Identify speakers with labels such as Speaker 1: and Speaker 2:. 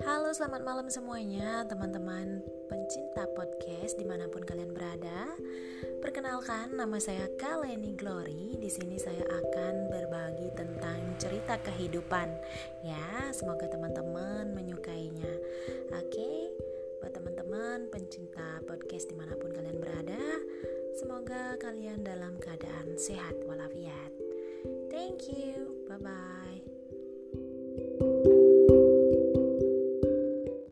Speaker 1: Halo, selamat malam semuanya, teman-teman pencinta podcast dimanapun kalian berada. Perkenalkan, nama saya Kaleni Glory. Di sini saya akan berbagi tentang cerita kehidupan. Ya, semoga teman-teman menyukainya. Oke, buat teman-teman pencinta podcast dimanapun kalian berada, semoga kalian dalam keadaan sehat walafiat. Thank you, bye-bye.